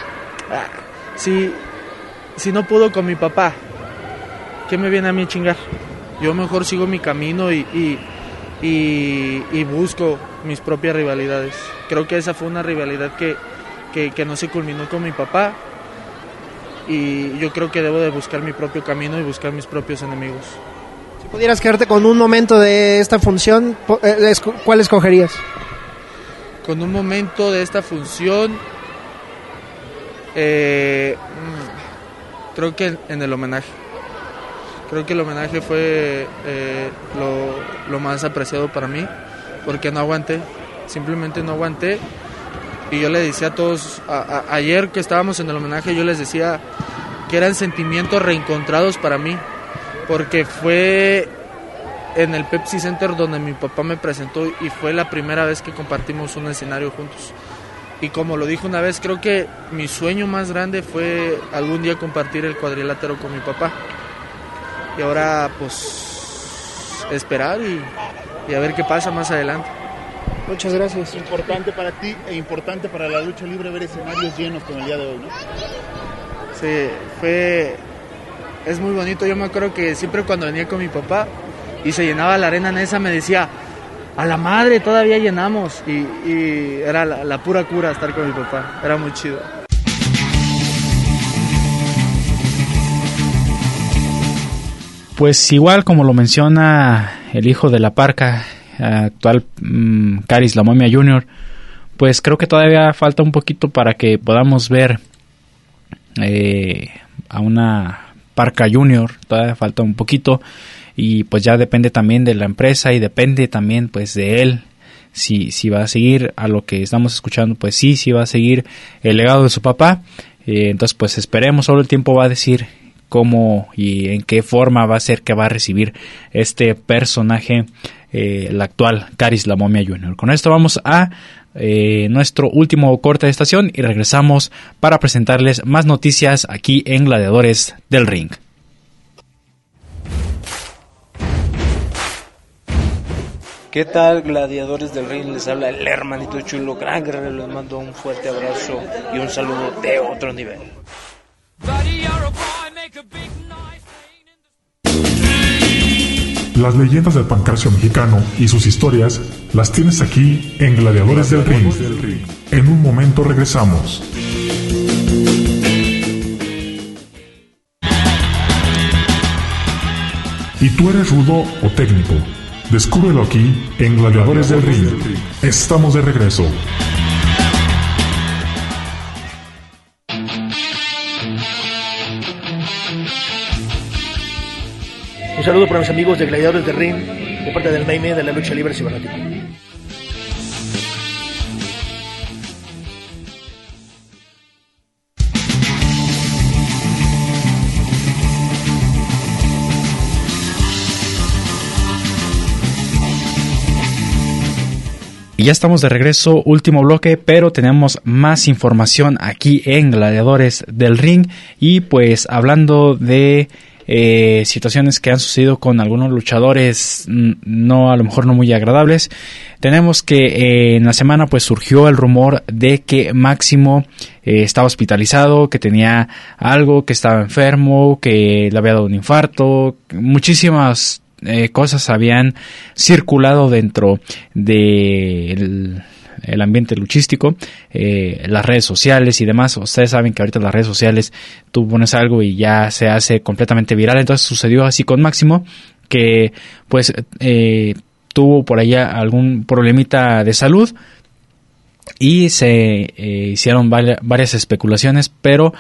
si no pudo con mi papá, ¿qué me viene a mí a chingar? Yo mejor sigo mi camino y busco mis propias rivalidades. Creo que esa fue una rivalidad que no se culminó con mi papá, y yo creo que debo de buscar mi propio camino y buscar mis propios enemigos. Si pudieras quedarte con un momento de esta función, ¿cuál escogerías? Con un momento de esta función, creo que en el homenaje. Creo que el homenaje fue lo más apreciado para mí, porque no aguanté, simplemente no aguanté. Y yo le decía a todos, ayer que estábamos en el homenaje, yo les decía que eran sentimientos reencontrados para mí, porque fue en el Pepsi Center donde mi papá me presentó y fue la primera vez que compartimos un escenario juntos. Y como lo dijo una vez, creo que mi sueño más grande fue algún día compartir el cuadrilátero con mi papá. Y ahora pues esperar y a ver qué pasa más adelante. Muchas gracias. Importante para ti e importante para la lucha libre ver escenarios llenos como el día de hoy, ¿no? Sí, es muy bonito. Yo me acuerdo que siempre cuando venía con mi papá y se llenaba la arena Nesa, me decía, a la madre, todavía llenamos. Y era la pura cura estar con mi papá, era muy chido. Pues igual como lo menciona el hijo de la Parca, actual Caris La Momia Jr., pues creo que todavía falta un poquito para que podamos ver a una Parca Jr., todavía falta un poquito, y pues ya depende también de la empresa y depende también pues de él, si va a seguir a lo que estamos escuchando, pues sí va a seguir el legado de su papá. Entonces pues esperemos, solo el tiempo va a decir cómo y en qué forma va a ser que va a recibir este personaje, el actual Caris La Momia Jr. Con esto vamos a nuestro último corte de estación y regresamos para presentarles más noticias aquí en Gladiadores del Ring. ¿Qué tal, Gladiadores del Ring? Les habla el hermanito chulo, gran guerrero. Les mando un fuerte abrazo y un saludo de otro nivel. Las leyendas del pancracio mexicano y sus historias las tienes aquí en Gladiadores del Ring. En un momento regresamos. ¿Y tú eres rudo o técnico? Descúbrelo aquí en Gladiadores del Ring. Estamos de regreso. Un saludo para mis amigos de Gladiadores del Ring, de parte del Maime de la lucha libre cibernética. Y ya estamos de regreso, último bloque, pero tenemos más información aquí en Gladiadores del Ring. Y pues hablando de situaciones que han sucedido con algunos luchadores, no, a lo mejor no muy agradables, tenemos que en la semana pues surgió el rumor de que Máximo estaba hospitalizado, que tenía algo, que estaba enfermo, que le había dado un infarto, muchísimas cosas habían circulado dentro de el ambiente luchístico, las redes sociales y demás. Ustedes saben que ahorita las redes sociales, tú pones algo y ya se hace completamente viral. Entonces sucedió así con Máximo, que pues tuvo por allá algún problemita de salud y se hicieron varias especulaciones, pero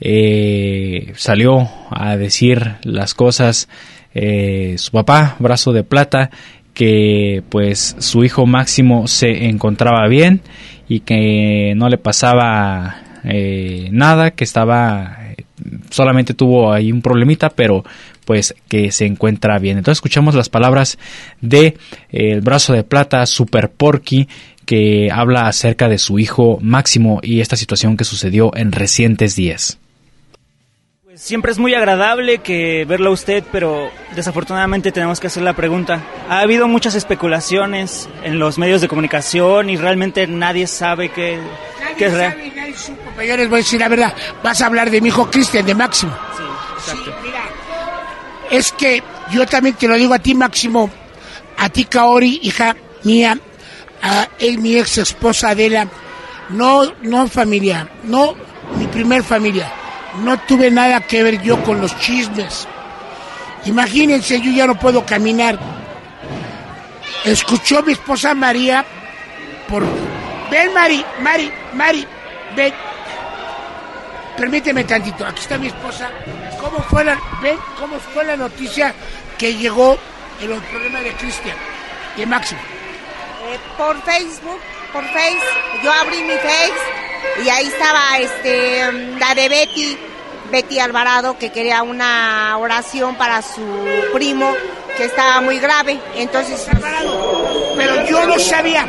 salió a decir las cosas su papá, Brazo de Plata, que pues su hijo Máximo se encontraba bien y que no le pasaba nada, que estaba solamente tuvo ahí un problemita, pero pues que se encuentra bien. Entonces escuchamos las palabras de el Brazo de Plata, Super Porky, que habla acerca de su hijo Máximo y esta situación que sucedió en recientes días. Pues siempre es muy agradable que verlo a usted, pero desafortunadamente tenemos que hacer la pregunta. Ha habido muchas especulaciones en los medios de comunicación y realmente nadie sabe qué es real. Nadie supo, pero yo les voy a decir la verdad. Vas a hablar de mi hijo Cristian, de Máximo. Sí, exacto. Sí, mira, es que yo también te lo digo a ti, Máximo, a ti, Kaori, hija mía, a él, mi ex esposa Adela, no familia, no mi primer familia, no tuve nada que ver yo con los chismes. Imagínense, yo ya no puedo caminar. Escuchó mi esposa María ven, Mari, ven. Permíteme tantito, aquí está mi esposa. ¿Cómo fue la noticia que llegó en los problemas de Cristian y de Máximo? Por Facebook, yo abrí mi Face y ahí estaba la de Betty Alvarado, que quería una oración para su primo que estaba muy grave. Entonces, pero yo no sabía.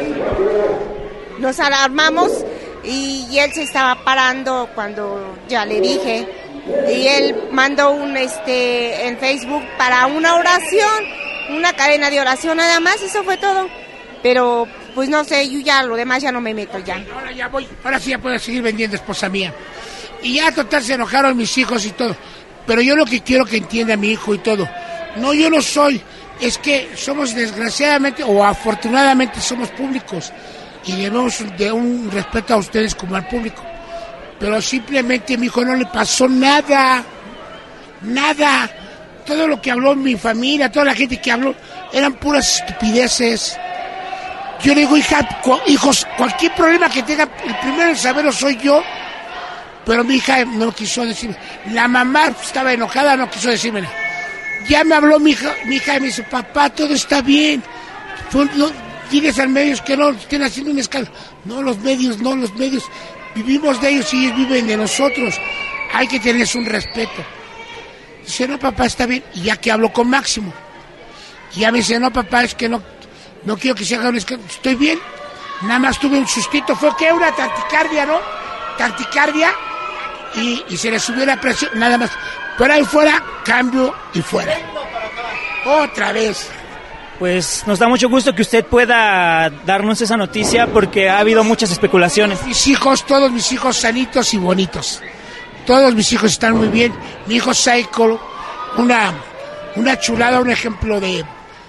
Nos alarmamos y él se estaba parando cuando ya le dije, y él mandó en Facebook para una oración, una cadena de oración nada más, eso fue todo. Pero pues no sé, yo ya lo demás ya no me meto ya. Ahora sí ya puedo seguir vendiendo, esposa mía. Y ya total se enojaron mis hijos y todo. Pero yo lo que quiero que entienda mi hijo y todo. No, yo no soy. Es que somos desgraciadamente o afortunadamente somos públicos. Y debemos de un respeto a ustedes como al público. Pero simplemente a mi hijo no le pasó nada. Nada. Todo lo que habló mi familia, toda la gente que habló, eran puras estupideces. Yo le digo, hijos, cualquier problema que tenga, el primero en saberlo soy yo. Pero mi hija no quiso decirme. La mamá estaba enojada, no quiso decirme nada. Ya me habló mi hija y me dice, papá, todo está bien. Tienes al medios que no estén haciendo un escándalo. No, los medios. Vivimos de ellos y ellos viven de nosotros. Hay que tenerles un respeto. Dice, no, papá, está bien. Y ya que hablo con Máximo. Y ya me dice, no, papá, es que no quiero que se haga un escándalo. Estoy bien. Nada más tuve un sustito. Fue que una taquicardia, ¿no? Taquicardia. Y se le subió la presión, nada más. Pero ahí fuera, cambio y fuera. Otra vez. Pues nos da mucho gusto que usted pueda darnos esa noticia porque ha habido muchas especulaciones. Todos mis hijos sanitos y bonitos. Todos mis hijos están muy bien. Mi hijo Psycho, una chulada, un ejemplo de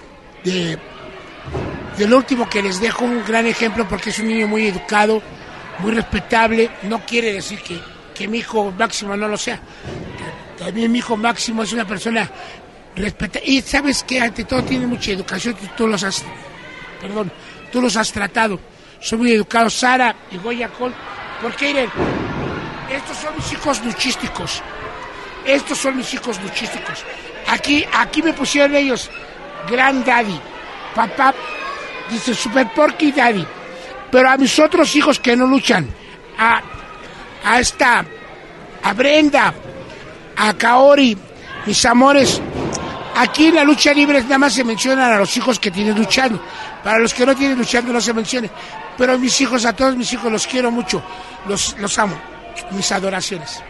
lo último que les dejo, un gran ejemplo porque es un niño muy educado, muy respetable. No quiere decir que mi hijo Máximo no lo sea. También mi hijo Máximo es una persona respetada. Y sabes que ante todo tiene mucha educación. Tú los has tratado. Son muy educados. Sara y Goya Col. ¿Por qué, Irene? Estos son mis hijos luchísticos. Aquí me pusieron ellos Grand Daddy. Papá dice Super Porky Daddy. Pero a mis otros hijos que no luchan, a Brenda, a Kaori, mis amores, aquí en la lucha libre nada más se mencionan a los hijos que tienen luchando. Para los que no tienen luchando no se menciona. Pero a todos mis hijos los quiero mucho, los amo, mis adoraciones.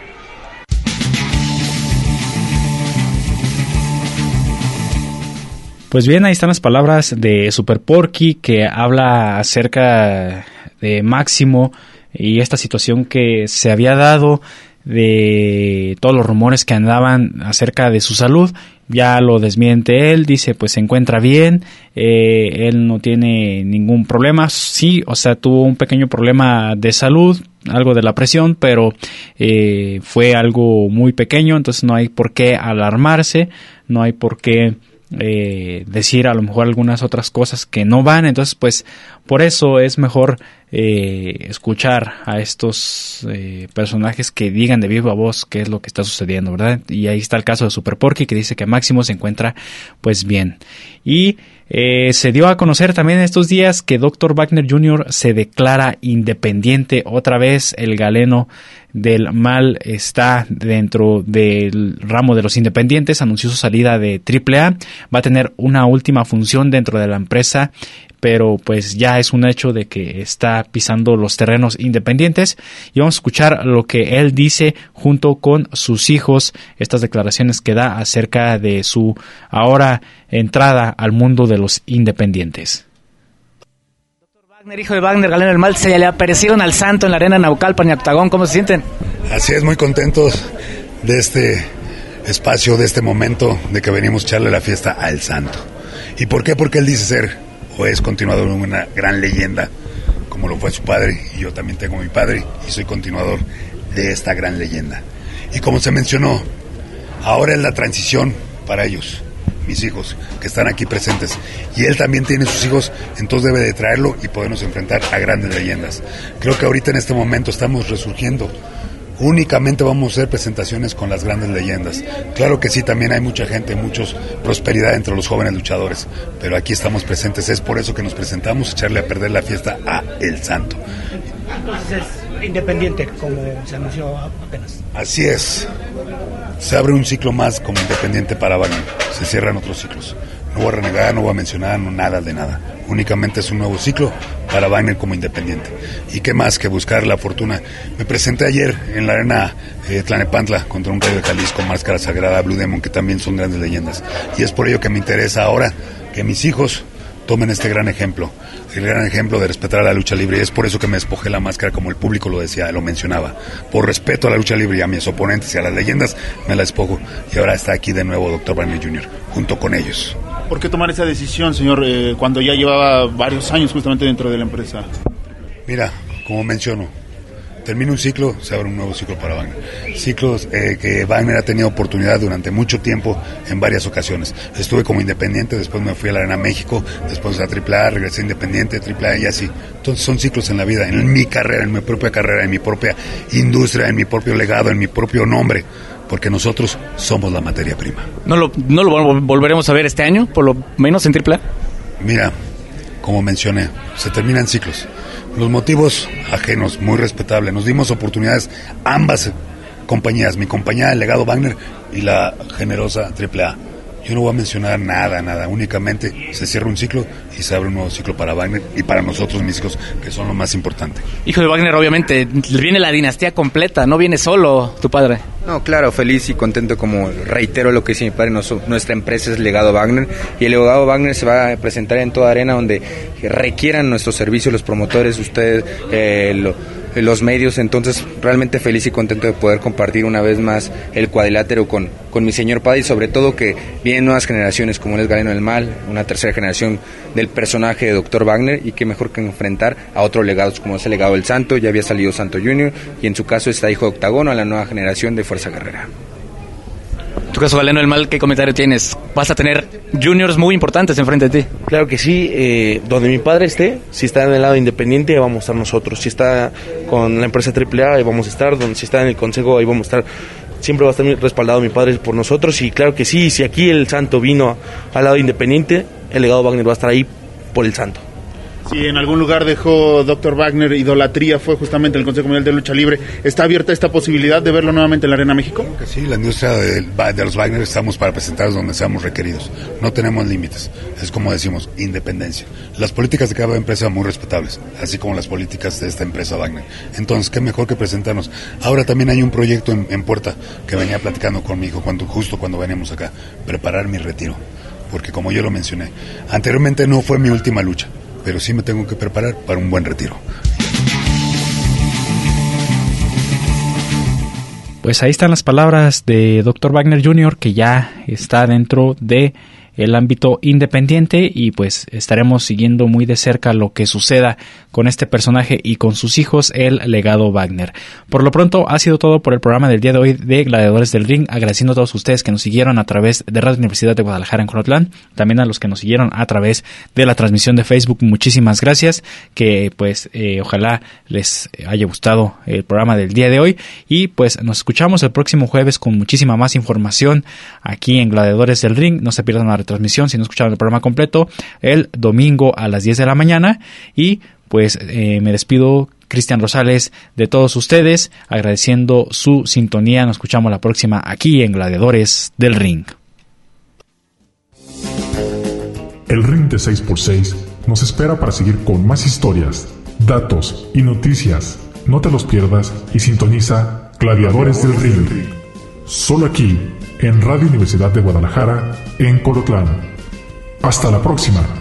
Pues bien, ahí están las palabras de Super Porky, que habla acerca de Máximo y esta situación que se había dado de todos los rumores que andaban acerca de su salud. Ya lo desmiente él, dice pues se encuentra bien, él no tiene ningún problema. Sí, o sea, tuvo un pequeño problema de salud, algo de la presión, pero fue algo muy pequeño, entonces no hay por qué alarmarse, no hay por qué decir a lo mejor algunas otras cosas que no van. Entonces pues por eso es mejor escuchar a estos personajes que digan de viva voz qué es lo que está sucediendo, ¿verdad? Y ahí está el caso de Super Porky, que dice que Máximo se encuentra pues bien. Y se dio a conocer también en estos días que Dr. Wagner Jr. se declara independiente. Otra vez el galeno del mal está dentro del ramo de los independientes. Anunció su salida de AAA. Va a tener una última función dentro de la empresa, pero pues ya es un hecho de que está pisando los terrenos independientes. Y vamos a escuchar lo que él dice junto con sus hijos, estas declaraciones que da acerca de su ahora entrada al mundo de los independientes. Wagner, hijo de Wagner, galeno del mal, se le aparecieron al santo en la arena Naucalpan y Octagón. ¿Cómo se sienten? Así es, muy contentos de este espacio, de este momento, de que venimos a echarle la fiesta al santo. ¿Y por qué? Porque él dice ser o es continuador de una gran leyenda, como lo fue su padre, y yo también tengo mi padre y soy continuador de esta gran leyenda. Y como se mencionó, ahora es la transición para ellos, mis hijos, que están aquí presentes, y él también tiene sus hijos, entonces debe de traerlo y podernos enfrentar a grandes leyendas. Creo que ahorita en este momento estamos resurgiendo. Únicamente vamos a hacer presentaciones con las grandes leyendas. Claro que sí, también hay mucha gente, muchos prosperidad entre los jóvenes luchadores, pero aquí estamos presentes, es por eso que nos presentamos, echarle a perder la fiesta a El Santo. Entonces es independiente, como se anunció apenas. Así es, se abre un ciclo más como independiente para Wagner, se cierran otros ciclos. No voy a renegar, no voy a mencionar nada de nada. Únicamente es un nuevo ciclo para Wagner como independiente. ¿Y qué más que buscar la fortuna? Me presenté ayer en la arena Tlanepantla contra un Rayo de Jalisco, Máscara Sagrada, Blue Demon, que también son grandes leyendas. Y es por ello que me interesa ahora que mis hijos tomen este gran ejemplo, el gran ejemplo de respetar a la lucha libre. Y es por eso que me despojé la máscara, como el público lo decía, lo mencionaba. Por respeto a la lucha libre y a mis oponentes y a las leyendas, me la despojo. Y ahora está aquí de nuevo Dr. Wagner Jr., junto con ellos. ¿Por qué tomar esa decisión, señor, cuando ya llevaba varios años justamente dentro de la empresa? Mira, como menciono, termina un ciclo, se abre un nuevo ciclo para Wagner. Ciclos que Wagner ha tenido oportunidad durante mucho tiempo en varias ocasiones. Estuve como independiente, después me fui a la Arena México, después a AAA, regresé independiente, AAA y así. Entonces son ciclos en la vida, en mi carrera, en mi propia carrera, en mi propia industria, en mi propio legado, en mi propio nombre. Porque nosotros somos la materia prima. ¿No lo volveremos a ver este año, por lo menos en AAA? Mira, como mencioné, se terminan ciclos. Los motivos ajenos, muy respetable. Nos dimos oportunidades ambas compañías, mi compañía, el legado Wagner, y la generosa AAA. Yo no voy a mencionar nada, únicamente se cierra un ciclo y se abre un nuevo ciclo para Wagner y para nosotros, mis hijos, que son lo más importante. Hijo de Wagner, obviamente, viene la dinastía completa, no viene solo tu padre. No, claro, feliz y contento, como reitero lo que dice mi padre, nuestra empresa es Legado Wagner, y el Legado Wagner se va a presentar en toda arena donde requieran nuestros servicios, los promotores, ustedes, los medios. Entonces realmente feliz y contento de poder compartir una vez más el cuadrilátero con mi señor padre, y sobre todo que vienen nuevas generaciones como él es Galeno del Mal, una tercera generación del personaje de Dr. Wagner, y qué mejor que enfrentar a otros legados como es el legado del Santo. Ya había salido Santo Junior y en su caso está hijo de Octagono, a la nueva generación de Fuerza Guerrera. En tu caso, Galeno del Mal, ¿qué comentario tienes? ¿Vas a tener juniors muy importantes enfrente de ti? Claro que sí, donde mi padre esté, si está en el lado independiente, ahí vamos a estar nosotros. Si está con la empresa AAA, ahí vamos a estar. Si está en el consejo, ahí vamos a estar. Siempre va a estar respaldado mi padre por nosotros, y claro que sí, si aquí el Santo vino al lado independiente, el legado Wagner va a estar ahí por el Santo. Si en algún lugar dejó Dr. Wagner idolatría, fue justamente el Consejo Mundial de Lucha Libre. ¿Está abierta esta posibilidad de verlo nuevamente en la Arena México? Claro que sí, la industria de los Wagner estamos para presentarlos donde seamos requeridos. No tenemos límites, es como decimos, independencia. Las políticas de cada empresa muy respetables, así como las políticas de esta empresa Wagner. Entonces, qué mejor que presentarnos. Ahora también hay un proyecto en puerta que venía platicando con mi hijo justo cuando veníamos acá, preparar mi retiro. Porque como yo lo mencioné, anteriormente no fue mi última lucha, pero sí me tengo que preparar para un buen retiro. pues ahí están las palabras de Dr. Wagner Jr., que ya está dentro de el ámbito independiente, y pues estaremos siguiendo muy de cerca lo que suceda con este personaje y con sus hijos, el legado Wagner. Por lo pronto ha sido todo por el programa del día de hoy de Gladiadores del Ring, agradeciendo a todos ustedes que nos siguieron a través de Radio Universidad de Guadalajara en Colotlán, también a los que nos siguieron a través de la transmisión de Facebook, muchísimas gracias, que pues ojalá les haya gustado el programa del día de hoy, y pues nos escuchamos el próximo jueves con muchísima más información aquí en Gladiadores del Ring. No se pierdan la retransmisión si no escucharon el programa completo el domingo a las 10 de la mañana, y pues me despido, Cristian Rosales, de todos ustedes, agradeciendo su sintonía. Nos escuchamos la próxima aquí en Gladiadores del Ring. El Ring de 6x6 nos espera para seguir con más historias, datos y noticias. No te los pierdas y sintoniza Gladiadores del Ring, solo aquí en Radio Universidad de Guadalajara en Colotlán. Hasta la próxima.